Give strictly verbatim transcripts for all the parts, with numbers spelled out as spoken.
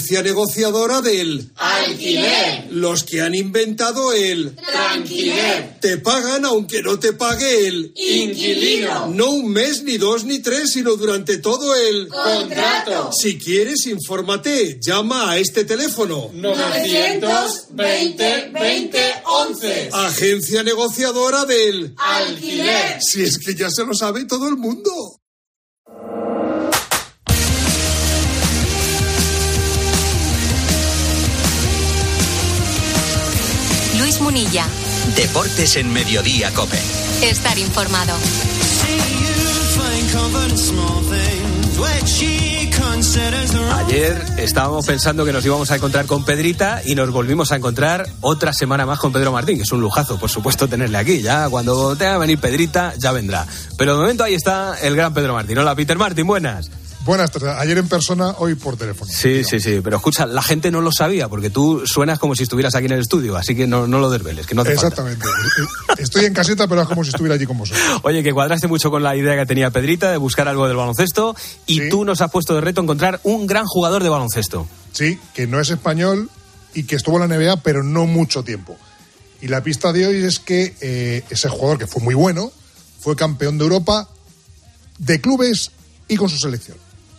negociadora del alquiler. Los que han inventado el tranquiler. Te pagan aunque no te pague el inquilino. No un mes, ni dos, ni tres, sino durante todo el contrato. Si quieres, infórmate. Llama a este teléfono. novecientos veinte veinte once. Agencia negociadora del alquiler. Si es que ya se lo sabe todo el mundo. Luis Munilla. Deportes en Mediodía COPE. Estar informado. Ayer estábamos pensando que nos íbamos a encontrar con Pedrita y nos volvimos a encontrar otra semana más con Pedro Martín, que es un lujazo, por supuesto, tenerle aquí. Ya cuando tenga que venir Pedrita, ya vendrá. Pero de momento ahí está el gran Pedro Martín. Hola, Peter Martín, buenas. Buenas tardes. Ayer en persona, hoy por teléfono. Sí, digamos. sí, sí. Pero escucha, la gente no lo sabía, porque tú suenas como si estuvieras aquí en el estudio, así que no, no lo desveles, que no hace Exactamente. falta. Estoy en caseta, pero es como si estuviera allí con vosotros. Oye, que cuadraste mucho con la idea que tenía Pedrita de buscar algo del baloncesto y sí. Tú nos has puesto de reto encontrar un gran jugador de baloncesto. Sí, que no es español y que estuvo en la N B A, pero no mucho tiempo. Y la pista de hoy es que eh, ese jugador, que fue muy bueno, fue campeón de Europa de clubes y con su selección.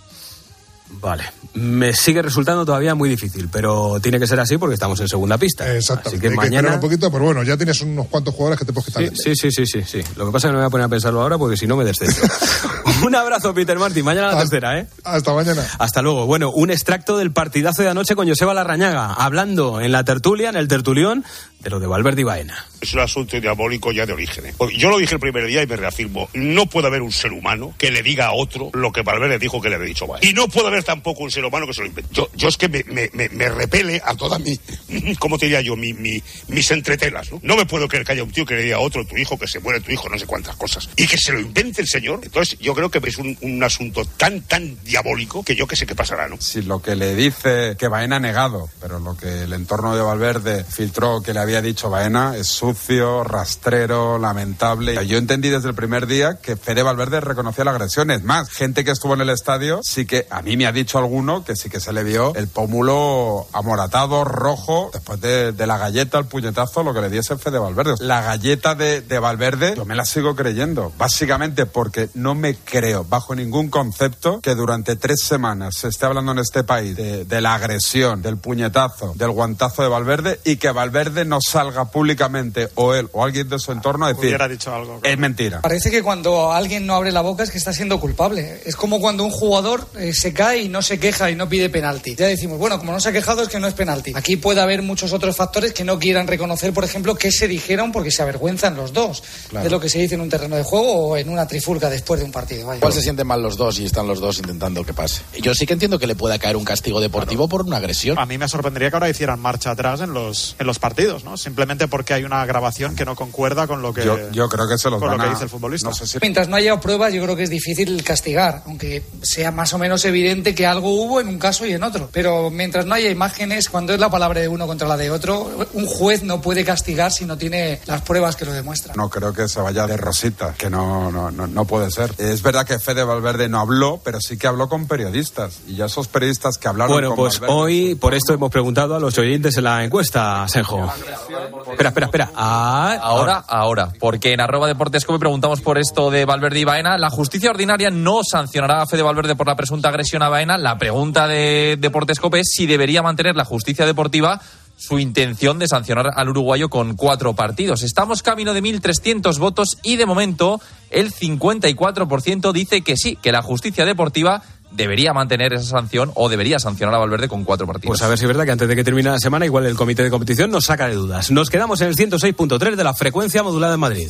Vale, me sigue resultando todavía muy difícil, pero tiene que ser así porque estamos en segunda pista. Exactamente, así que hay mañana... que un poquito, pero bueno, ya tienes unos cuantos jugadores que te puedes quitar. Sí, sí, sí, sí, sí, sí. Lo que pasa es que no me voy a poner a pensarlo ahora porque si no me descentro. Un abrazo, Peter Martín, mañana la hasta, tercera, ¿eh? Hasta mañana. Hasta luego. Bueno, un extracto del partidazo de anoche con Joseba Larrañaga, hablando en la tertulia, en el tertulión, de lo de Valverde y Baena. Es un asunto diabólico ya de origen. Yo lo dije el primer día y me reafirmo. No puede haber un ser humano que le diga a otro lo que Valverde dijo que le había dicho Baena. Y no puede haber tampoco un ser humano que se lo invente. Yo, yo es que me, me, me, me repele a toda mi, ¿cómo te diría yo? Mi, mi, mis entretelas, ¿no? No me puedo creer que haya un tío que le diga a otro, tu hijo, que se muere tu hijo, no sé cuántas cosas. Y que se lo invente el señor. Entonces yo creo que es un, un asunto tan, tan diabólico que yo que sé qué pasará, ¿no? Si lo que le dice que Baena ha negado, pero lo que el entorno de Valverde filtró que le había dicho Baena es sucio, rastrero, lamentable. Yo entendí desde el primer día que Fede Valverde reconocía la agresión. Es más, gente que estuvo en el estadio, sí que a mí me ha dicho alguno que sí que se le vio el pómulo amoratado, rojo, después de, de la galleta, el puñetazo, lo que le diese Fede Valverde. La galleta de, de Valverde, yo me la sigo creyendo, básicamente porque no me creo, bajo ningún concepto, que durante tres semanas se esté hablando en este país de, de la agresión, del puñetazo, del guantazo de Valverde y que Valverde no salga públicamente, o él o alguien de su entorno, a decir, hubiera dicho algo, claro. Es mentira. Parece que cuando alguien no abre la boca es que está siendo culpable. Es como cuando un jugador eh, se cae y no se queja y no pide penalti. Ya decimos, bueno, como no se ha quejado es que no es penalti. Aquí puede haber muchos otros factores que no quieran reconocer, por ejemplo, qué se dijeron porque se avergüenzan los dos, claro, de lo que se dice en un terreno de juego o en una trifulca después de un partido. Vaya. Igual se sienten mal los dos y están los dos intentando que pase. Yo sí que entiendo que le pueda caer un castigo deportivo, claro, por una agresión. A mí me sorprendería que ahora hicieran marcha atrás en los en los partidos, ¿no? Simplemente porque hay una grabación que no concuerda con lo que yo, yo creo que se los con van lo que a... dice el futbolista. No sé si... Mientras no haya pruebas, yo creo que es difícil castigar, aunque sea más o menos evidente que algo hubo en un caso y en otro. Pero mientras no haya imágenes, cuando es la palabra de uno contra la de otro, un juez no puede castigar si no tiene las pruebas que lo demuestran. No creo que se vaya de rosita, que no, no, no, no puede ser. Es verdad que Fede Valverde no habló, pero sí que habló con periodistas. Y ya esos periodistas que hablaron bueno, con pues Valverde, hoy por esto hemos preguntado a los oyentes en la encuesta, Senjo. Espera, espera, espera. Ah, ahora, ahora, porque en arroba deportesco me preguntamos por esto de Valverde y Baena. La justicia ordinaria no sancionará a Fede Valverde por la presunta agresión a Baena. La pregunta de Deportescope es si debería mantener la justicia deportiva su intención de sancionar al uruguayo con cuatro partidos. Estamos camino de mil trescientos votos y de momento el cincuenta y cuatro por ciento dice que sí, que la justicia deportiva debería mantener esa sanción o debería sancionar a Valverde con cuatro partidos. Pues a ver si es verdad que antes de que termine la semana igual el comité de competición nos saca de dudas. Nos quedamos en el ciento seis punto tres de la frecuencia modulada en Madrid.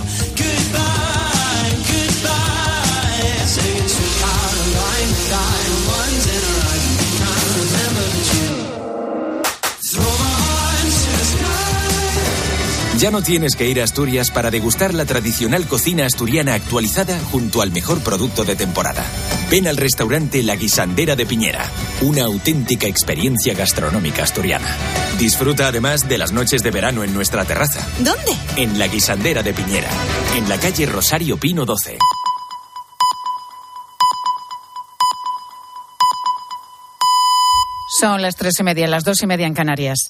Ya no tienes que ir a Asturias para degustar la tradicional cocina asturiana actualizada junto al mejor producto de temporada. Ven al restaurante La Guisandera de Piñera, una auténtica experiencia gastronómica asturiana. Disfruta además de las noches de verano en nuestra terraza. ¿Dónde? En La Guisandera de Piñera, en la calle Rosario Pino doce. Son las tres y media, las dos y media en Canarias.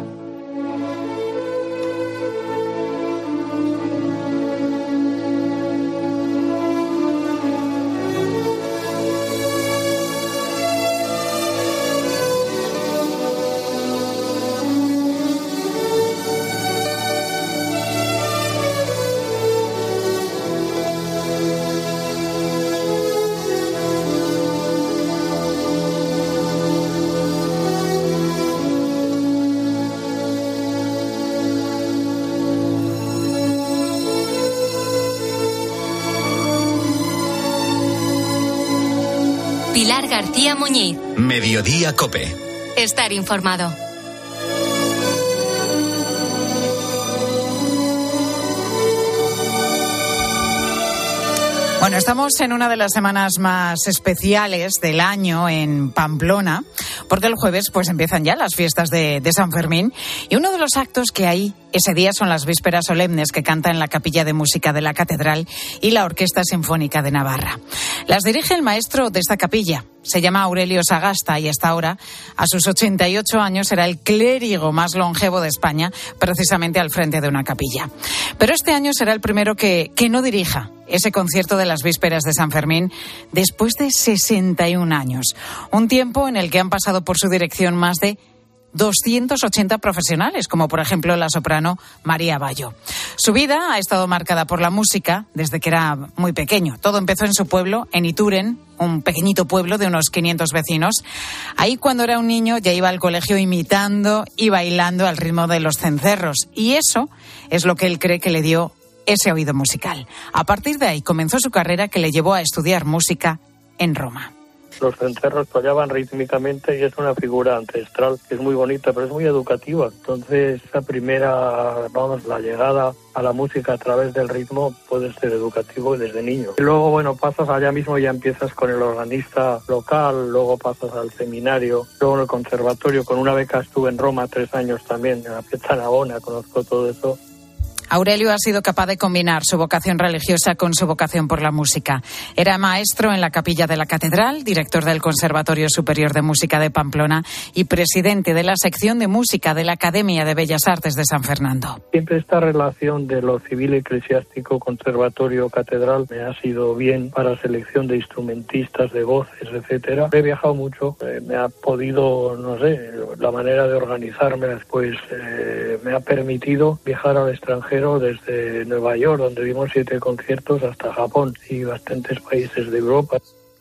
Pilar García Muñiz. Mediodía COPE. Estar informado. Bueno, estamos en una de las semanas más especiales del año en Pamplona, porque el jueves pues empiezan ya las fiestas de, de San Fermín, y uno de los actos que hay ese día son las vísperas solemnes que canta en la Capilla de Música de la Catedral y la Orquesta Sinfónica de Navarra. Las dirige el maestro de esta capilla. Se llama Aurelio Sagasta y hasta ahora, a sus ochenta y ocho años, será el clérigo más longevo de España, precisamente al frente de una capilla. Pero este año será el primero que, que no dirija ese concierto de las vísperas de San Fermín después de sesenta y un años. Un tiempo en el que han pasado por su dirección más de doscientos ochenta profesionales, como por ejemplo la soprano María Bayo. Su vida ha estado marcada por la música desde que era muy pequeño. Todo empezó en su pueblo, en Ituren, un pequeñito pueblo de unos quinientos vecinos. Ahí, cuando era un niño, ya iba al colegio imitando y bailando al ritmo de los cencerros. Y eso es lo que él cree que le dio ese oído musical. A partir de ahí comenzó su carrera, que le llevó a estudiar música en Roma. Los cencerros tollaban rítmicamente y es una figura ancestral que es muy bonita, pero es muy educativa. Entonces, esa primera, vamos, la llegada a la música a través del ritmo puede ser educativo desde niño. Y luego, bueno, pasas allá mismo y ya empiezas con el organista local, luego pasas al seminario, luego en el conservatorio. Con una beca estuve en Roma tres años también, en la Piazza Navona, conozco todo eso. Aurelio ha sido capaz de combinar su vocación religiosa con su vocación por la música. Era maestro en la Capilla de la Catedral, director del Conservatorio Superior de Música de Pamplona y presidente de la sección de música de la Academia de Bellas Artes de San Fernando. Siempre esta relación de lo civil eclesiástico, conservatorio, catedral, me ha sido bien para selección de instrumentistas, de voces, etcétera. He viajado mucho, eh, me ha podido, no sé, la manera de organizarme después eh, me ha permitido viajar al extranjero, desde Nueva York, donde dimos siete conciertos, hasta Japón y bastantes países de Europa.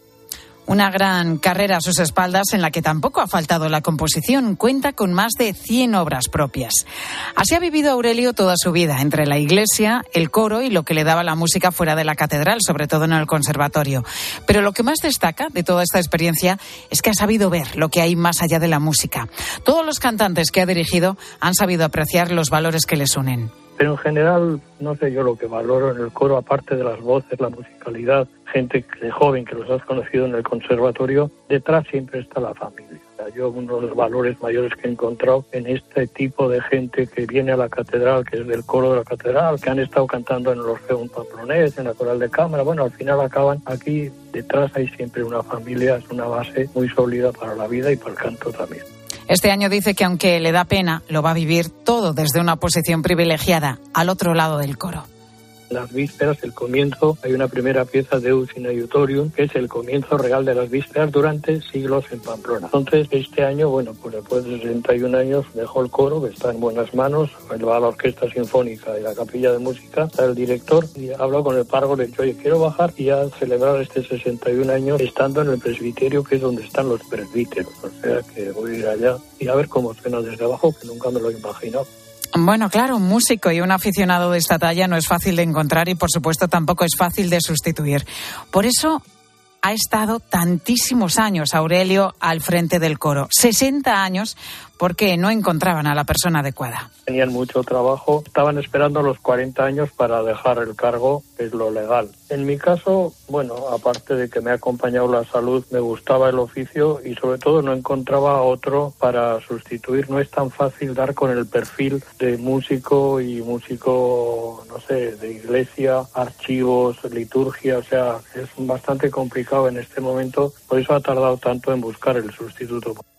Una gran carrera a sus espaldas en la que tampoco ha faltado la composición. Cuenta con más de cien obras propias. Así ha vivido Aurelio toda su vida, entre la iglesia, el coro y lo que le daba la música fuera de la catedral, sobre todo en el conservatorio. Pero lo que más destaca de toda esta experiencia es que ha sabido ver lo que hay más allá de la música. Todos los cantantes que ha dirigido han sabido apreciar los valores que les unen. Pero en general, no sé yo lo que valoro en el coro, aparte de las voces, la musicalidad, gente de joven que los has conocido en el conservatorio, detrás siempre está la familia. O sea, yo uno de los valores mayores que he encontrado en este tipo de gente que viene a la catedral, que es del coro de la catedral, que han estado cantando en el Orfeón Pamplonés, en la Coral de Cámara, bueno, al final acaban aquí, detrás hay siempre una familia, es una base muy sólida para la vida y para el canto también. Este año dice que aunque le da pena, lo va a vivir todo desde una posición privilegiada, al otro lado del coro. Las vísperas, el comienzo, hay una primera pieza de Deus in Aiutorium, que es el comienzo real de las vísperas durante siglos en Pamplona. Entonces, este año, bueno, pues después de sesenta y un años, dejó el coro, que está en buenas manos, va a la Orquesta Sinfónica y la Capilla de Música, está el director, y habló con el párroco, le dijo, oye, quiero bajar y ya celebrar este sesenta y un años estando en el presbiterio, que es donde están los presbíteros. O sea, que voy a ir allá y a ver cómo suena desde abajo, que nunca me lo he imaginado. Bueno, claro, un músico y un aficionado de esta talla no es fácil de encontrar y, por supuesto, tampoco es fácil de sustituir. Por eso ha estado tantísimos años Aurelio al frente del coro. sesenta años porque no encontraban a la persona adecuada. Tenían mucho trabajo, estaban esperando los cuarenta años para dejar el cargo, que es lo legal. En mi caso, bueno, aparte de que me ha acompañado la salud, me gustaba el oficio y sobre todo no encontraba otro para sustituir. No es tan fácil dar con el perfil de músico y músico, no sé, de iglesia, archivos, liturgia, o sea, es bastante complicado en este momento, por eso ha tardado tanto en buscar el sustituto.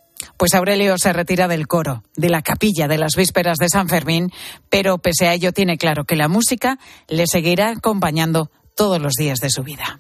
Pues Aurelio se retira del coro, de la capilla de las vísperas de San Fermín, pero pese a ello tiene claro que la música le seguirá acompañando todos los días de su vida.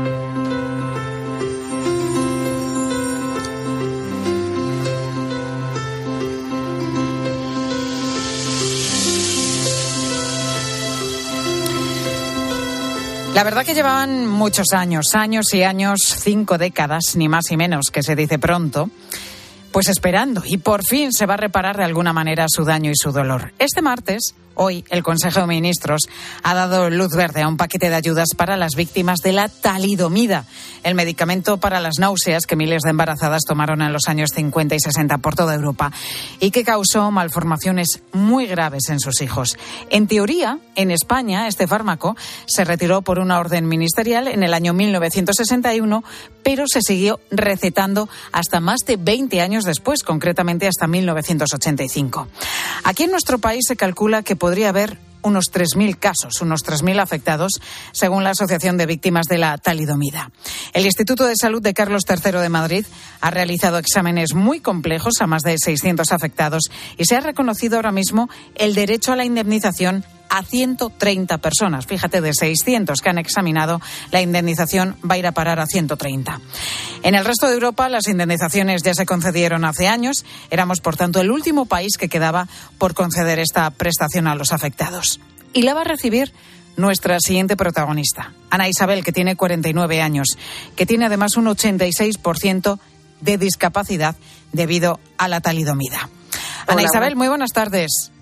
La verdad que llevaban muchos años, años y años, cinco décadas, ni más ni menos, que se dice pronto, pues esperando, y por fin se va a reparar de alguna manera su daño y su dolor. Este martes, hoy, el Consejo de Ministros ha dado luz verde a un paquete de ayudas para las víctimas de la talidomida, el medicamento para las náuseas que miles de embarazadas tomaron en los años cincuenta y sesenta por toda Europa y que causó malformaciones muy graves en sus hijos. En teoría, en España, este fármaco se retiró por una orden ministerial en el año mil novecientos sesenta y uno, pero se siguió recetando hasta más de veinte años después, concretamente hasta mil novecientos ochenta y cinco. Aquí en nuestro país se calcula que podría haber unos tres mil casos, unos tres mil afectados, según la Asociación de Víctimas de la Talidomida. El Instituto de Salud de Carlos tercero de Madrid ha realizado exámenes muy complejos a más de seiscientos afectados y se ha reconocido ahora mismo el derecho a la indemnización a ciento treinta personas. Fíjate, de seiscientos que han examinado, la indemnización va a ir a parar a ciento treinta. En el resto de Europa, las indemnizaciones ya se concedieron hace años. Éramos, por tanto, el último país que quedaba por conceder esta prestación a los afectados. Y la va a recibir nuestra siguiente protagonista, Ana Isabel, que tiene cuarenta y nueve años, que tiene además un ochenta y seis por ciento de discapacidad debido a la talidomida. Ana Hola, Isabel, muy buenas tardes.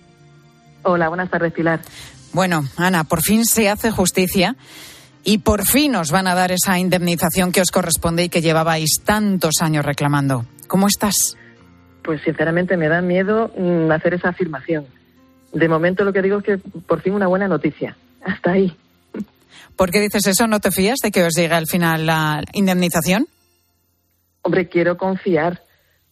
Hola, buenas tardes, Pilar. Bueno, Ana, por fin se hace justicia y por fin os van a dar esa indemnización que os corresponde y que llevabais tantos años reclamando. ¿Cómo estás? Pues sinceramente me da miedo mm, hacer esa afirmación. De momento lo que digo es que por fin una buena noticia. Hasta ahí. ¿Por qué dices eso? ¿No te fías de que os llegue al final la indemnización? Hombre, quiero confiar,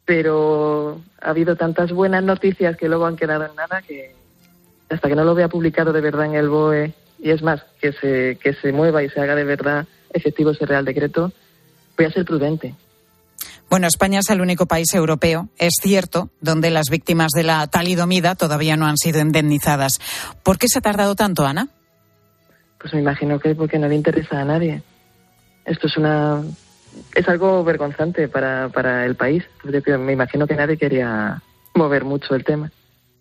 pero ha habido tantas buenas noticias que luego han quedado en nada que hasta que no lo vea publicado de verdad en el B O E, y es más, que se, que se mueva y se haga de verdad efectivo ese Real Decreto, voy a ser prudente. Bueno, España es el único país europeo, es cierto, donde las víctimas de la talidomida todavía no han sido indemnizadas. ¿Por qué se ha tardado tanto, Ana? Pues me imagino que porque no le interesa a nadie. Esto es una es algo vergonzante para, para el país. Yo me imagino que nadie quería mover mucho el tema.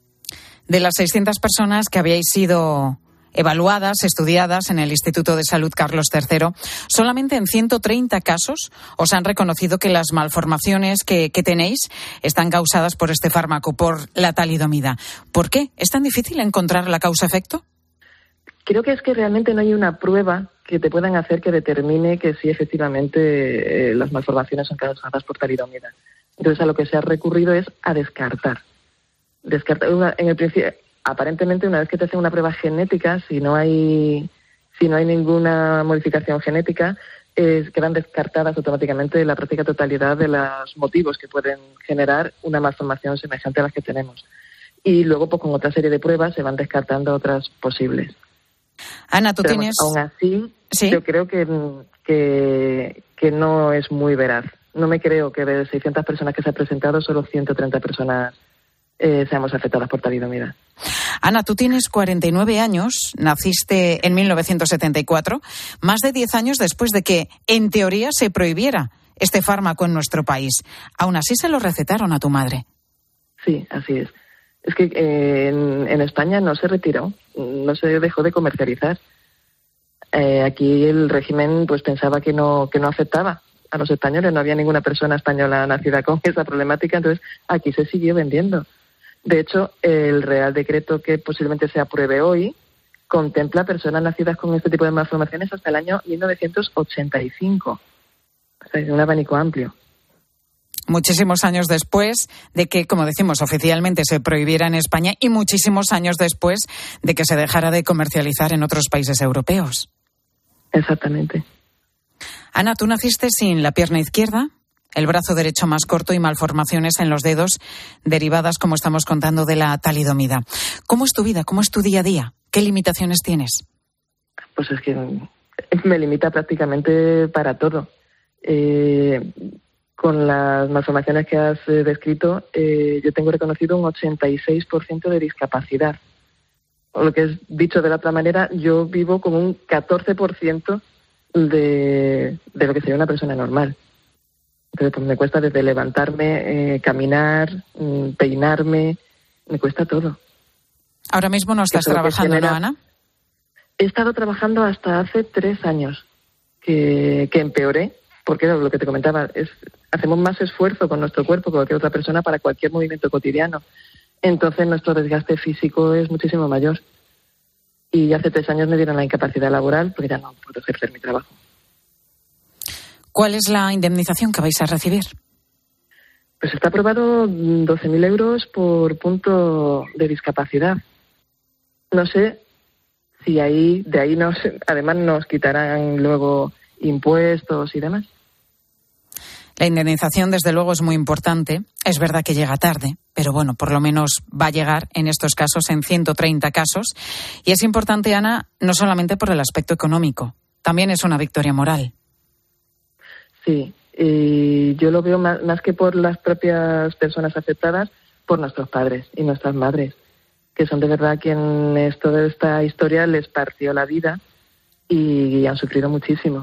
De las seiscientas personas que habíais sido evaluadas, estudiadas en el Instituto de Salud Carlos tercero, solamente en ciento treinta casos os han reconocido que las malformaciones que, que tenéis están causadas por este fármaco, por la talidomida. ¿Por qué? ¿Es tan difícil encontrar la causa-efecto? Creo que es que realmente no hay una prueba que te puedan hacer que determine que sí efectivamente eh, las malformaciones son causadas por talidomida. Entonces a lo que se ha recurrido es a descartar. Descartar una, en el principio, aparentemente una vez que te hacen una prueba genética, si no hay si no hay ninguna modificación genética, eh, quedan descartadas automáticamente la práctica totalidad de los motivos que pueden generar una malformación semejante a las que tenemos. Y luego, pues con otra serie de pruebas se van descartando otras posibles. Ana, tú Pero, tienes... Aún así, ¿Sí? yo creo que, que, que no es muy veraz. No me creo que de seiscientas personas que se han presentado, solo ciento treinta personas Eh, seamos afectadas por talidomida. Ana, tú tienes cuarenta y nueve años, naciste en mil novecientos setenta y cuatro, más de diez años después de que, en teoría, se prohibiera este fármaco en nuestro país. Aún así se lo recetaron a tu madre. Sí, así es. Es que eh, en, en España no se retiró, no se dejó de comercializar. Eh, aquí el régimen pues pensaba que no, que no afectaba a los españoles, no había ninguna persona española nacida con esa problemática, entonces aquí se siguió vendiendo. De hecho, el Real Decreto que posiblemente se apruebe hoy contempla personas nacidas con este tipo de malformaciones hasta el año mil novecientos ochenta y cinco. O sea, es un abanico amplio. Muchísimos años después de que, como decimos, oficialmente se prohibiera en España y muchísimos años después de que se dejara de comercializar en otros países europeos. Exactamente. Ana, tú naciste sin la pierna izquierda, el brazo derecho más corto y malformaciones en los dedos derivadas, como estamos contando, de la talidomida. ¿Cómo es tu vida? ¿Cómo es tu día a día? ¿Qué limitaciones tienes? Pues es que me limita prácticamente para todo. Eh, con las malformaciones que has eh, descrito, eh, yo tengo reconocido un ochenta y seis por ciento de discapacidad. O lo que es dicho de la otra manera, yo vivo con un catorce por ciento de, de lo que sería una persona normal. Entonces, pues me cuesta desde levantarme, eh, caminar, peinarme, me cuesta todo. Ahora mismo no estás trabajando, genera... ¿no, Ana? He estado trabajando hasta hace tres años, que, que empeoré, porque era lo que te comentaba, es, hacemos más esfuerzo con nuestro cuerpo que cualquier otra persona para cualquier movimiento cotidiano. Entonces nuestro desgaste físico es muchísimo mayor. Y hace tres años me dieron la incapacidad laboral porque ya no puedo ejercer mi trabajo. ¿Cuál es la indemnización que vais a recibir? Pues está aprobado doce mil euros por punto de discapacidad. No sé si ahí, de ahí nos, además nos quitarán luego impuestos y demás. La indemnización, desde luego, es muy importante. Es verdad que llega tarde, pero bueno, por lo menos va a llegar en estos casos, en ciento treinta casos. Y es importante, Ana, no solamente por el aspecto económico, también es una victoria moral. Sí, y yo lo veo más, más que por las propias personas afectadas, por nuestros padres y nuestras madres, que son de verdad quienes toda esta historia les partió la vida y han sufrido muchísimo.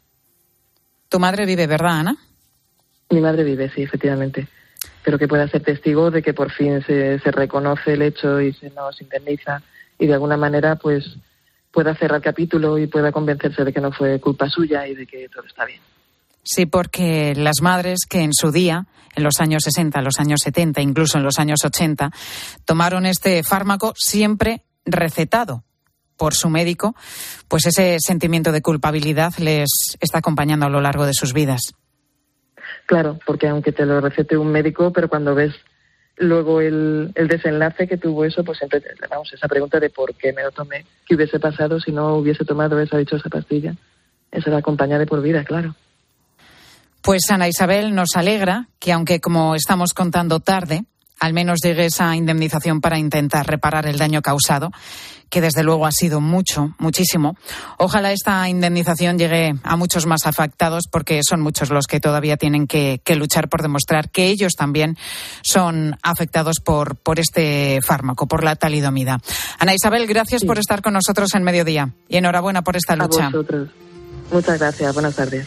¿Tu madre vive, verdad, Ana? Mi madre vive, sí, efectivamente. Pero que pueda ser testigo de que por fin se, se reconoce el hecho y se nos indemniza y de alguna manera pues pueda cerrar capítulo y pueda convencerse de que no fue culpa suya y de que todo está bien. Sí, porque las madres que en su día, en los años sesenta, los años setenta, incluso en los años ochenta, tomaron este fármaco siempre recetado por su médico, pues ese sentimiento de culpabilidad les está acompañando a lo largo de sus vidas. Claro, porque aunque te lo recete un médico, pero cuando ves luego el, el desenlace que tuvo eso, pues siempre, vamos, esa pregunta de por qué me lo tomé, qué hubiese pasado si no hubiese tomado esa dichosa pastilla, eso la acompaña de por vida, claro. Pues Ana Isabel, nos alegra que aunque como estamos contando tarde, al menos llegue esa indemnización para intentar reparar el daño causado, que desde luego ha sido mucho, muchísimo. Ojalá esta indemnización llegue a muchos más afectados porque son muchos los que todavía tienen que, que luchar por demostrar que ellos también son afectados por, por este fármaco, por la talidomida. Ana Isabel, gracias sí. por estar con nosotros en Mediodía y enhorabuena por esta lucha. A vosotros. Muchas gracias. Buenas tardes.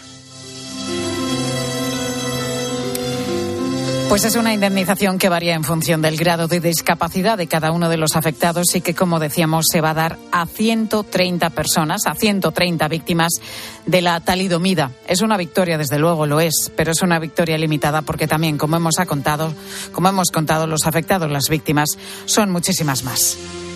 Pues es una indemnización que varía en función del grado de discapacidad de cada uno de los afectados y que, como decíamos, se va a dar a ciento treinta personas, a ciento treinta víctimas de la talidomida. Es una victoria, desde luego lo es, pero es una victoria limitada porque también, como hemos contado, como hemos contado, los afectados, las víctimas, son muchísimas más.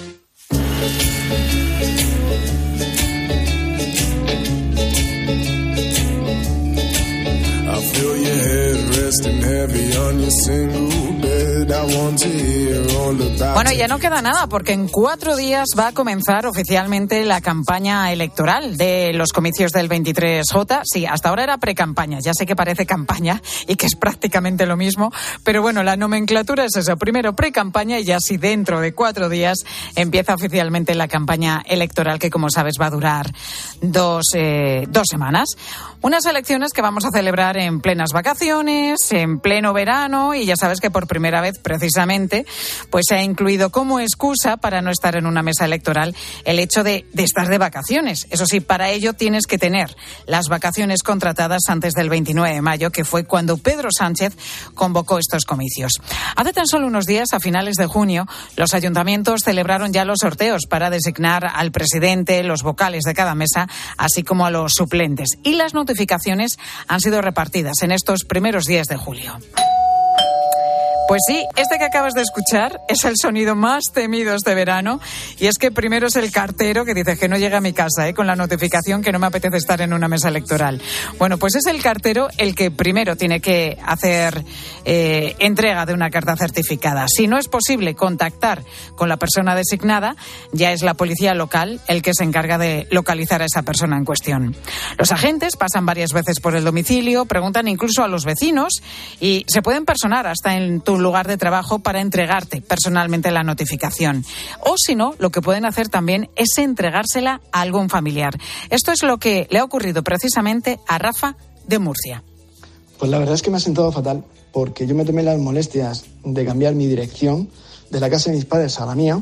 Bueno, ya no queda nada porque en cuatro días va a comenzar oficialmente la campaña electoral de los comicios del veintitrés J. Sí, hasta ahora era precampaña, ya sé que parece campaña y que es prácticamente lo mismo, pero bueno, la nomenclatura es eso, primero precampaña y ya sí dentro de cuatro días empieza oficialmente la campaña electoral que, como sabes, va a durar dos, eh, dos semanas. Unas elecciones que vamos a celebrar en plenas vacaciones, en pleno verano, y ya sabes que por primera vez, precisamente, pues se ha incluido como excusa para no estar en una mesa electoral el hecho de, de estar de vacaciones. Eso sí, para ello tienes que tener las vacaciones contratadas antes del veintinueve de mayo, que fue cuando Pedro Sánchez convocó estos comicios. Hace tan solo unos días, a finales de junio, los ayuntamientos celebraron ya los sorteos para designar al presidente, los vocales de cada mesa, así como a los suplentes. Y las notificaciones han sido repartidas en estos primeros días de julio. Pues sí, este que acabas de escuchar es el sonido más temido este verano, y es que primero es el cartero que dice que no llega a mi casa, ¿eh? con la notificación que no me apetece estar en una mesa electoral. Bueno, pues es el cartero el que primero tiene que hacer eh, entrega de una carta certificada. Si no es posible contactar con la persona designada, ya es la policía local el que se encarga de localizar a esa persona en cuestión. Los agentes pasan varias veces por el domicilio, preguntan incluso a los vecinos y se pueden personar hasta en tu lugar de trabajo para entregarte personalmente la notificación. O si no, lo que pueden hacer también es entregársela a algún familiar. Esto es lo que le ha ocurrido precisamente a Rafa de Murcia. Pues la verdad es que me ha sentado fatal, porque yo me tomé las molestias de cambiar mi dirección de la casa de mis padres a la mía,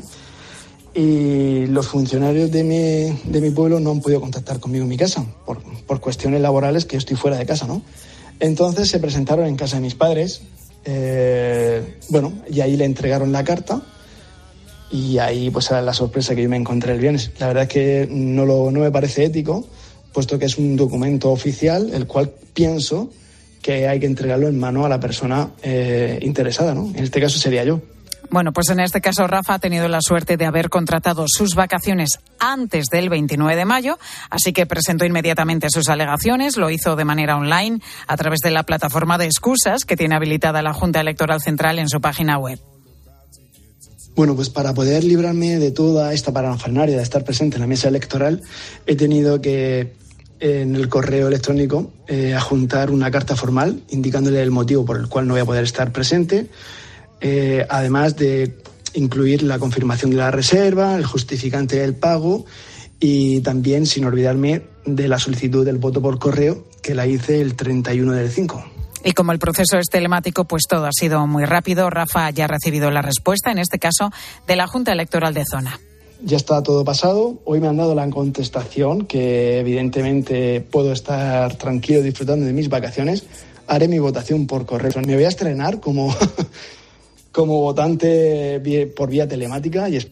y los funcionarios de mi, de mi pueblo no han podido contactar conmigo en mi casa, por, por cuestiones laborales, que yo estoy fuera de casa, ¿no? Entonces se presentaron en casa de mis padres, eh, bueno, y ahí le entregaron la carta, y ahí pues era la sorpresa que yo me encontré el viernes. La verdad es que no, lo, no me parece ético, puesto que es un documento oficial, el cual pienso que hay que entregarlo en mano a la persona eh, interesada, ¿no? En este caso sería yo. Bueno, pues en este caso Rafa ha tenido la suerte de haber contratado sus vacaciones antes del veintinueve de mayo, así que presentó inmediatamente sus alegaciones, lo hizo de manera online a través de la plataforma de excusas que tiene habilitada la Junta Electoral Central en su página web. Bueno, pues para poder librarme de toda esta parafernalia de estar presente en la mesa electoral, he tenido que, en el correo electrónico, eh, adjuntar una carta formal indicándole el motivo por el cual no voy a poder estar presente. Eh, además de incluir la confirmación de la reserva, el justificante del pago y también, sin olvidarme, de la solicitud del voto por correo, que la hice el treinta y uno del cinco. Y como el proceso es telemático, pues todo ha sido muy rápido. Rafa ya ha recibido la respuesta, en este caso, de la Junta Electoral de Zona. Ya está todo pasado. Hoy me han dado la contestación, que evidentemente puedo estar tranquilo disfrutando de mis vacaciones. Haré mi votación por correo. Me voy a estrenar como... como votante por vía telemática. Y es...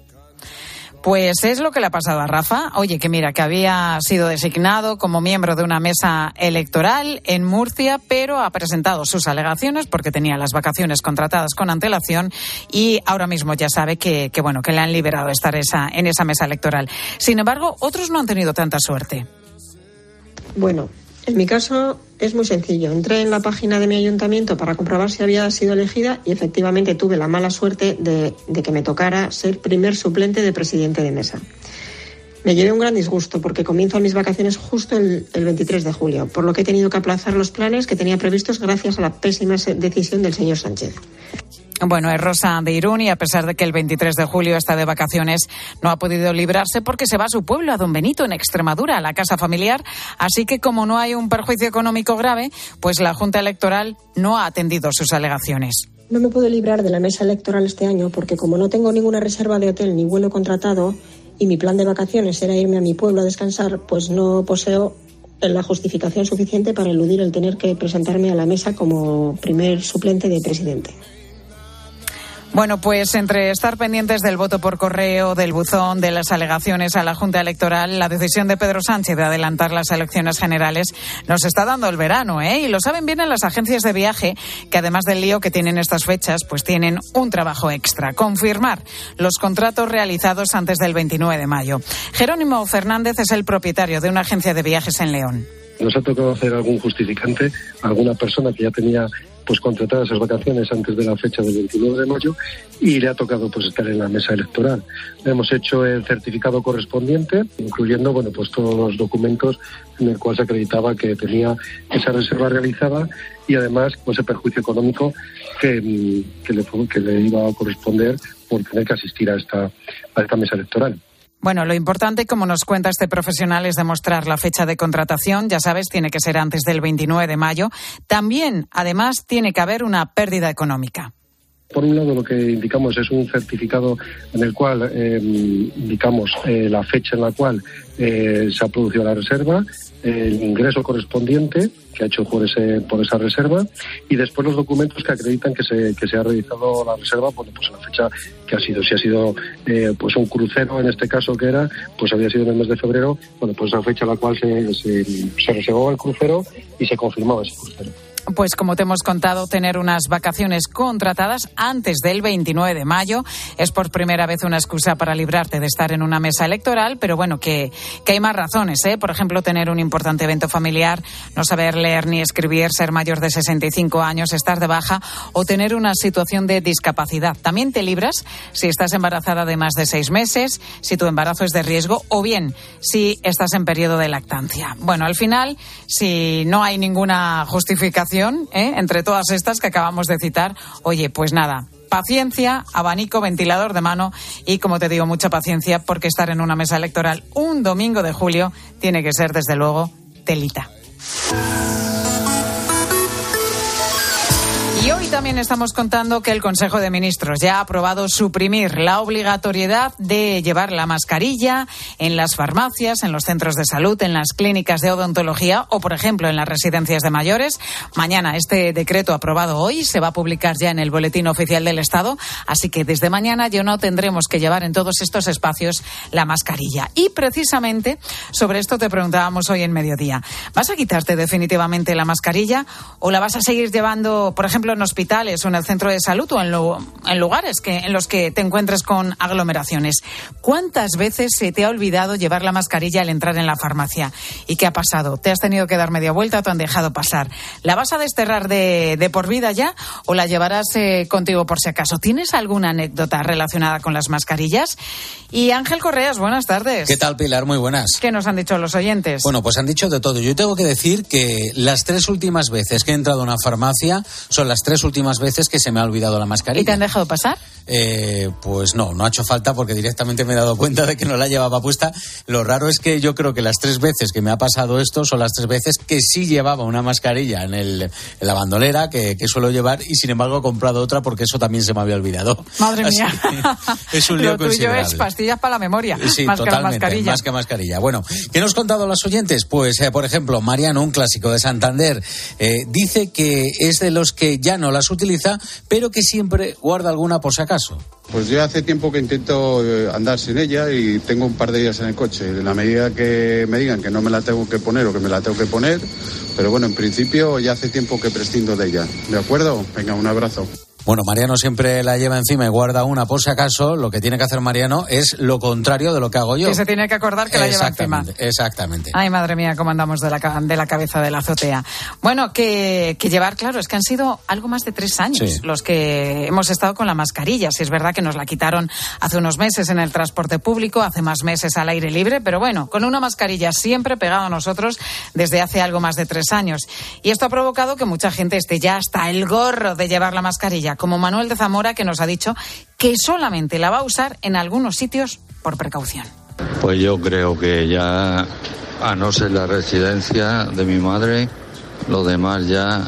Pues es lo que le ha pasado a Rafa. Oye, que mira, que había sido designado como miembro de una mesa electoral en Murcia, pero ha presentado sus alegaciones porque tenía las vacaciones contratadas con antelación y ahora mismo ya sabe que, que bueno, que le han liberado de estar esa, en esa mesa electoral. Sin embargo, otros no han tenido tanta suerte. Bueno, en mi caso es muy sencillo. Entré en la página de mi ayuntamiento para comprobar si había sido elegida y efectivamente tuve la mala suerte de, de que me tocara ser primer suplente de presidente de mesa. Me llevé un gran disgusto porque comienzo mis vacaciones justo el, el veintitrés de julio, por lo que he tenido que aplazar los planes que tenía previstos gracias a la pésima decisión del señor Sánchez. Bueno, es Rosa de Irún y a pesar de que el veintitrés de julio está de vacaciones, no ha podido librarse porque se va a su pueblo, a Don Benito, en Extremadura, a la casa familiar. Así que como no hay un perjuicio económico grave, pues la Junta Electoral no ha atendido sus alegaciones. No me puedo librar de la mesa electoral este año porque como no tengo ninguna reserva de hotel ni vuelo contratado y mi plan de vacaciones era irme a mi pueblo a descansar, pues no poseo la justificación suficiente para eludir el tener que presentarme a la mesa como primer suplente de presidente. Bueno, pues entre estar pendientes del voto por correo, del buzón, de las alegaciones a la Junta Electoral, la decisión de Pedro Sánchez de adelantar las elecciones generales nos está dando el verano, ¿eh? Y lo saben bien en las agencias de viaje, que además del lío que tienen estas fechas, pues tienen un trabajo extra: confirmar los contratos realizados antes del veintinueve de mayo. Jerónimo Fernández es el propietario de una agencia de viajes en León. Nos ha tocado hacer algún justificante a alguna persona que ya tenía pues contratadas esas vacaciones antes de la fecha del veintinueve de mayo y le ha tocado pues estar en la mesa electoral. Hemos hecho el certificado correspondiente, incluyendo bueno pues todos los documentos en el cual se acreditaba que tenía esa reserva realizada y además pues el perjuicio económico que, que, le, que le iba a corresponder por tener que asistir a esta, a esta mesa electoral. Bueno, lo importante, como nos cuenta este profesional, es demostrar la fecha de contratación. Ya sabes, tiene que ser antes del veintinueve de mayo. También, además, tiene que haber una pérdida económica. Por un lado, lo que indicamos es un certificado en el cual eh, indicamos eh, la fecha en la cual eh, se ha producido la reserva, el ingreso correspondiente que ha hecho por ese por esa reserva y después los documentos que acreditan que se que se ha realizado la reserva, bueno, pues en la fecha que ha sido. Si ha sido eh, pues un crucero, en este caso que era, pues había sido en el mes de febrero, bueno, pues esa fecha en la cual se, se, se reservaba el crucero y se confirmaba ese crucero. Pues como te hemos contado, tener unas vacaciones contratadas antes del veintinueve de mayo es por primera vez una excusa para librarte de estar en una mesa electoral, pero bueno, que, que hay más razones, ¿eh? Por ejemplo, tener un importante evento familiar, no saber leer ni escribir, ser mayor de sesenta y cinco años, estar de baja o tener una situación de discapacidad. También te libras si estás embarazada de más de seis meses, si tu embarazo es de riesgo o bien si estás en periodo de lactancia. Bueno, al final, si no hay ninguna justificación ¿eh? entre todas estas que acabamos de citar, oye, pues nada, paciencia, abanico, ventilador de mano y, como te digo, mucha paciencia, porque estar en una mesa electoral un domingo de julio tiene que ser, desde luego, telita. Y hoy también estamos contando que el Consejo de Ministros ya ha aprobado suprimir la obligatoriedad de llevar la mascarilla en las farmacias, en los centros de salud, en las clínicas de odontología o, por ejemplo, en las residencias de mayores. Mañana este decreto aprobado hoy se va a publicar ya en el Boletín Oficial del Estado, así que desde mañana ya no tendremos que llevar en todos estos espacios la mascarilla. Y precisamente sobre esto te preguntábamos hoy en Mediodía. ¿Vas a quitarte definitivamente la mascarilla o la vas a seguir llevando, por ejemplo, en hospitales o en el centro de salud o en, lo, en lugares que, en los que te encuentres con aglomeraciones? ¿Cuántas veces se te ha olvidado llevar la mascarilla al entrar en la farmacia? ¿Y qué ha pasado? ¿Te has tenido que dar media vuelta o te han dejado pasar? ¿La vas a desterrar de, de por vida ya o la llevarás eh, contigo por si acaso? ¿Tienes alguna anécdota relacionada con las mascarillas? Y Ángel Correas, buenas tardes. ¿Qué tal, Pilar? Muy buenas. ¿Qué nos han dicho los oyentes? Bueno, pues han dicho de todo. Yo tengo que decir que las tres últimas veces que he entrado a una farmacia son las tres últimas veces que se me ha olvidado la mascarilla. ¿Y te han dejado pasar? Eh, pues no, no ha hecho falta porque directamente me he dado cuenta de que no la llevaba puesta. Lo raro es que yo creo que las tres veces que me ha pasado esto son las tres veces que sí llevaba una mascarilla en, el, en la bandolera que, que suelo llevar y sin embargo he comprado otra porque eso también se me había olvidado. Madre Así mía. Es un lío Lo tuyo considerable. es pastillas para la memoria. Sí, más totalmente, que la mascarilla. más que mascarilla. Bueno, ¿qué nos han contado los oyentes? Pues, eh, por ejemplo, Mariano, un clásico de Santander, eh, dice que es de los que ya no las utiliza, pero que siempre guarda alguna por si acaso. Pues yo hace tiempo que intento andar sin ella y tengo un par de ellas en el coche. En la medida que me digan que no me la tengo que poner o que me la tengo que poner, pero bueno, en principio ya hace tiempo que prescindo de ella. ¿De acuerdo? Venga, un abrazo. Bueno, Mariano siempre la lleva encima y guarda una por si acaso. Lo que tiene que hacer Mariano es lo contrario de lo que hago yo. Que se tiene que acordar que la lleva encima. Exactamente. Ay, madre mía, cómo andamos de la, de la cabeza de la azotea. Bueno, que, que llevar, claro, es que han sido algo más de tres años sí. los que hemos estado con la mascarilla. Si es verdad que nos la quitaron hace unos meses en el transporte público, hace más meses al aire libre, pero bueno, con una mascarilla siempre pegada a nosotros desde hace algo más de tres años. Y esto ha provocado que mucha gente esté ya hasta el gorro de llevar la mascarilla, como Manuel de Zamora, que nos ha dicho que solamente la va a usar en algunos sitios por precaución. Pues yo creo que ya, a no ser la residencia de mi madre, lo demás ya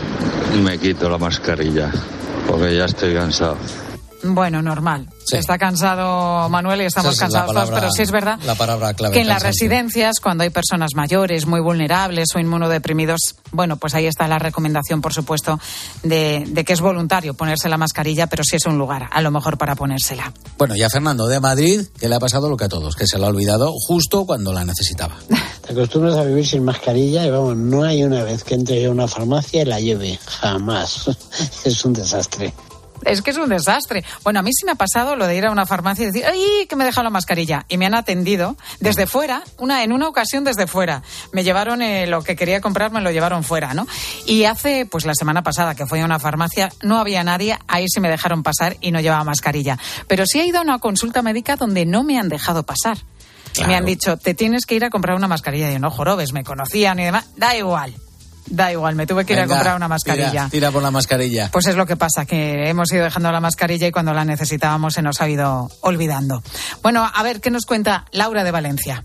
me quito la mascarilla, porque ya estoy cansado. Bueno, normal. Sí. Está cansado Manuel y estamos es cansados palabra, todos, pero sí es verdad la palabra clave, que en las residencias, cuando hay personas mayores, muy vulnerables o inmunodeprimidos, bueno, pues ahí está la recomendación, por supuesto, de, de que es voluntario ponerse la mascarilla, pero sí es un lugar, a lo mejor, para ponérsela. Bueno, y a Fernando de Madrid, que le ha pasado lo que a todos, que se la ha olvidado justo cuando la necesitaba. Te acostumbras a vivir sin mascarilla y vamos, no hay una vez que entre a una farmacia y la lleve, jamás. Es un desastre. Es que es un desastre. Bueno, a mí sí me ha pasado lo de ir a una farmacia y decir, ¡ay, que me he dejado la mascarilla! Y me han atendido desde fuera, una en una ocasión desde fuera. Me llevaron eh, lo que quería comprar, me lo llevaron fuera, ¿no? Y hace, pues la semana pasada que fui a una farmacia, no había nadie, ahí sí me dejaron pasar y no llevaba mascarilla. Pero sí he ido a una consulta médica donde no me han dejado pasar. Claro. Me han dicho, te tienes que ir a comprar una mascarilla. Y yo, no jorobes, me conocían y demás. Da igual. Da igual, me tuve que ir Venga, a comprar una mascarilla. Tira, tira por la mascarilla. Pues es lo que pasa, que hemos ido dejando la mascarilla y cuando la necesitábamos se nos ha ido olvidando. Bueno, a ver, ¿qué nos cuenta Laura de Valencia?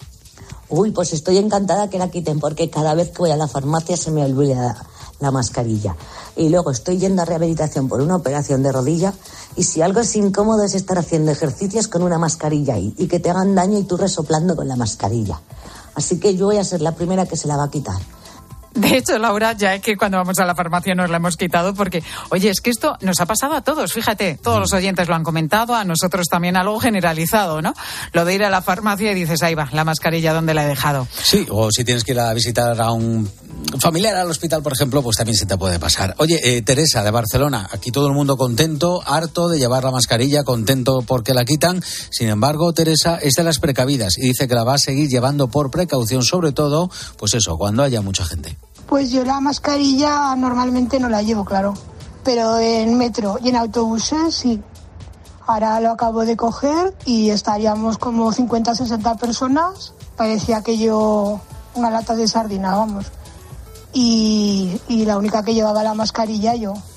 Uy, pues estoy encantada que la quiten porque cada vez que voy a la farmacia se me olvida la mascarilla. Y luego estoy yendo a rehabilitación por una operación de rodilla y si algo es incómodo es estar haciendo ejercicios con una mascarilla ahí y que te hagan daño y tú resoplando con la mascarilla. Así que yo voy a ser la primera que se la va a quitar. De hecho, Laura, ya es que cuando vamos a la farmacia nos la hemos quitado porque, oye, es que esto nos ha pasado a todos, fíjate, todos los oyentes lo han comentado, a nosotros también algo generalizado, ¿no? Lo de ir a la farmacia y dices, ahí va, la mascarilla, ¿dónde la he dejado? Sí, o si tienes que ir a visitar a un familiar al hospital, por ejemplo, pues también se te puede pasar. Oye, eh, Teresa, de Barcelona, aquí todo el mundo contento, harto de llevar la mascarilla, contento porque la quitan. Sin embargo, Teresa es de las precavidas y dice que la va a seguir llevando por precaución, sobre todo, pues eso, cuando haya mucha gente. Pues yo la mascarilla normalmente no la llevo, claro, pero en metro y en autobuses sí. Ahora lo acabo de coger y estaríamos como cincuenta, sesenta personas. Parecía que yo una lata de sardina, vamos. Y, y la única que llevaba la mascarilla yo.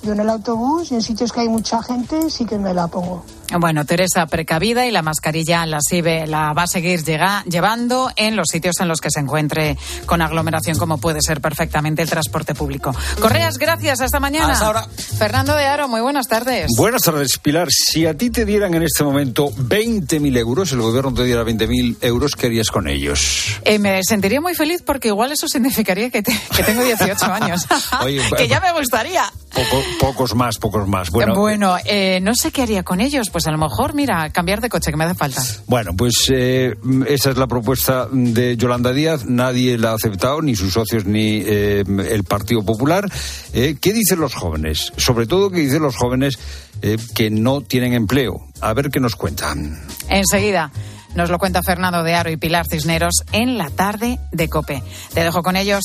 Yo en el autobús y en sitios que hay mucha gente sí que me la pongo. Bueno, Teresa, precavida, y la mascarilla la, sigue, la va a seguir llega, llevando en los sitios en los que se encuentre con aglomeración, como puede ser perfectamente el transporte público. Correas, gracias, hasta mañana. Hasta ahora. Fernando de Aro, muy buenas tardes. Buenas tardes, Pilar. Si a ti te dieran en este momento veinte mil euros, el gobierno te diera veinte mil euros, ¿qué harías con ellos? Eh, me sentiría muy feliz porque igual eso significaría que, te, que tengo dieciocho años. Oye, que ya me gustaría. Poco, pocos más, pocos más. Bueno, bueno eh, no sé qué haría con ellos. Pues a lo mejor, mira, cambiar de coche, que me hace falta. Bueno, pues eh, esa es la propuesta de Yolanda Díaz. Nadie la ha aceptado, ni sus socios, ni eh, el Partido Popular. Eh, ¿Qué dicen los jóvenes? Sobre todo, ¿qué dicen los jóvenes eh, que no tienen empleo? A ver qué nos cuentan. Enseguida nos lo cuenta Fernando de Aro y Pilar Cisneros en la tarde de COPE. Te dejo con ellos.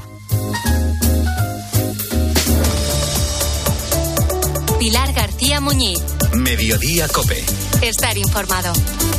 Pilar García Muñiz. Mediodía COPE. Estar informado.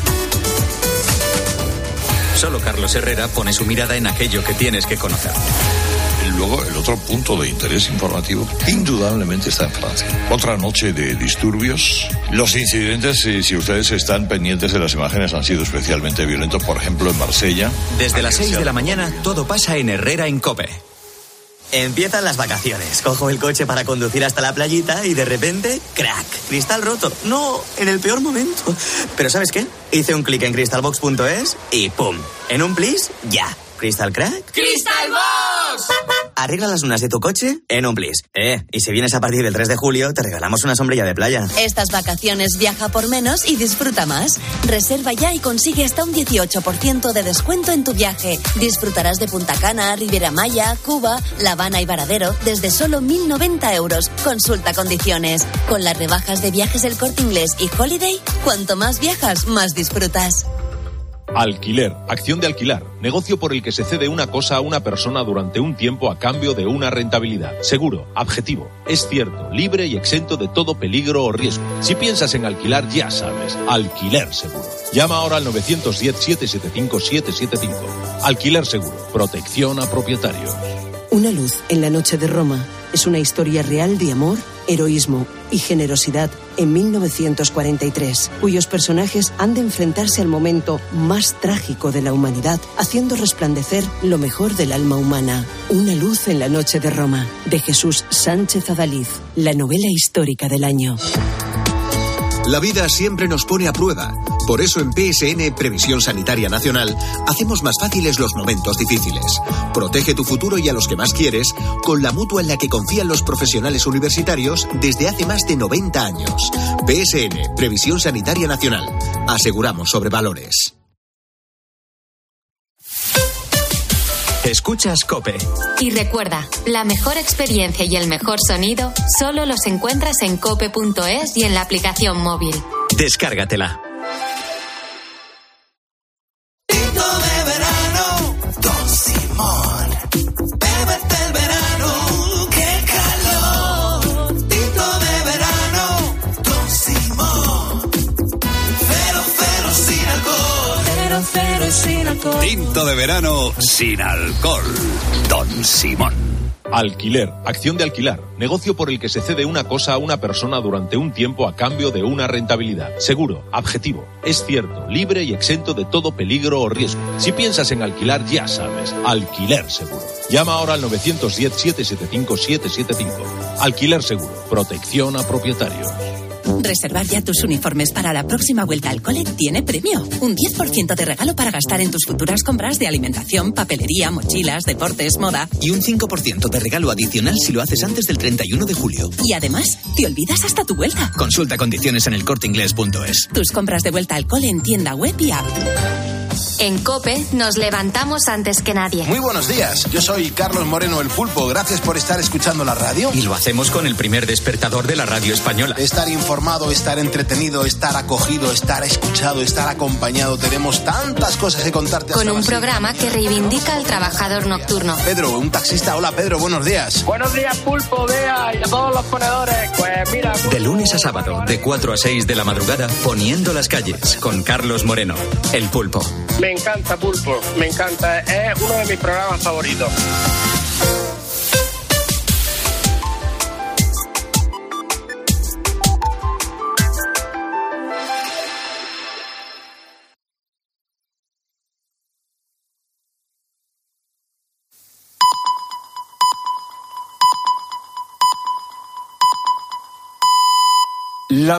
Solo Carlos Herrera pone su mirada en aquello que tienes que conocer. Y luego el otro punto de interés informativo indudablemente está en Francia. Otra noche de disturbios. Los incidentes, si, si ustedes están pendientes de las imágenes, han sido especialmente violentos, por ejemplo en Marsella. Desde las seis de la mañana todo pasa en Herrera en COPE. Empiezan las vacaciones. Cojo el coche para conducir hasta la playita y de repente, ¡crack! Cristal roto. No, en el peor momento. Pero ¿sabes qué? Hice un clic en crystalbox punto es y ¡pum! En un plis, ya. ¿Crystal crack? ¡Crystal Box! Arregla las lunas de tu coche en un plis. Eh, y si vienes a partir del tres de julio, te regalamos una sombrilla de playa. Estas vacaciones viaja por menos y disfruta más. Reserva ya y consigue hasta un dieciocho por ciento de descuento en tu viaje. Disfrutarás de Punta Cana, Riviera Maya, Cuba, La Habana y Varadero desde solo mil noventa euros. Consulta condiciones. Con las rebajas de Viajes del Corte Inglés y Holiday, cuanto más viajas, más disfrutas. Alquiler, acción de alquilar, negocio por el que se cede una cosa a una persona durante un tiempo a cambio de una rentabilidad. Seguro, objetivo, es cierto, libre y exento de todo peligro o riesgo. Si piensas en alquilar, ya sabes, Alquiler Seguro. Llama ahora al nueve uno cero, siete siete cinco, siete siete cinco. Alquiler Seguro, protección a propietarios. Una luz en la noche de Roma es una historia real de amor, heroísmo y generosidad en mil novecientos cuarenta y tres, cuyos personajes han de enfrentarse al momento más trágico de la humanidad, haciendo resplandecer lo mejor del alma humana. Una luz en la noche de Roma, de Jesús Sánchez Adaliz, la novela histórica del año. La vida siempre nos pone a prueba. Por eso en P S N, Previsión Sanitaria Nacional, hacemos más fáciles los momentos difíciles. Protege tu futuro y a los que más quieres con la mutua en la que confían los profesionales universitarios desde hace más de noventa años. P S N, Previsión Sanitaria Nacional. Aseguramos sobre valores. Escuchas COPE. Y recuerda, la mejor experiencia y el mejor sonido solo los encuentras en cope punto es y en la aplicación móvil. Descárgatela. Tinto de verano, Don Simón. Bébete el verano, qué calor. Tinto de verano, Don Simón. Cero, cero sin alcohol. Cero, cero y sin alcohol. Tinto de verano sin alcohol. Don Simón. Alquiler, acción de alquilar, negocio por el que se cede una cosa a una persona durante un tiempo a cambio de una rentabilidad. Seguro, objetivo, es cierto, libre y exento de todo peligro o riesgo. Si piensas en alquilar, ya sabes, Alquiler Seguro. Llama ahora al nueve uno cero, siete siete cinco, siete siete cinco. Alquiler Seguro, protección a propietarios. Reservar ya tus uniformes para la próxima vuelta al cole tiene premio. Un diez por ciento de regalo para gastar en tus futuras compras de alimentación, papelería, mochilas, deportes, moda. Y un cinco por ciento de regalo adicional si lo haces antes del treinta y uno de julio. Y además, te olvidas hasta tu vuelta. Consulta condiciones en el corte inglés punto es. Tus compras de vuelta al cole en tienda web y app. En COPE nos levantamos antes que nadie. Muy buenos días, yo soy Carlos Moreno el Pulpo, gracias por estar escuchando la radio. Y lo hacemos con el primer despertador de la radio española. Estar informado, estar entretenido, estar acogido, estar escuchado, estar acompañado, tenemos tantas cosas que contarte. Con un programa que reivindica al trabajador nocturno. Pedro, un taxista, hola Pedro, buenos días. Buenos días Pulpo, Bea y a todos los ponedores, pues mira... Pulpo, de lunes a sábado, de cuatro a seis de la madrugada, poniendo las calles, con Carlos Moreno, el Pulpo. Me encanta Pulpo, me encanta, es uno de mis programas favoritos.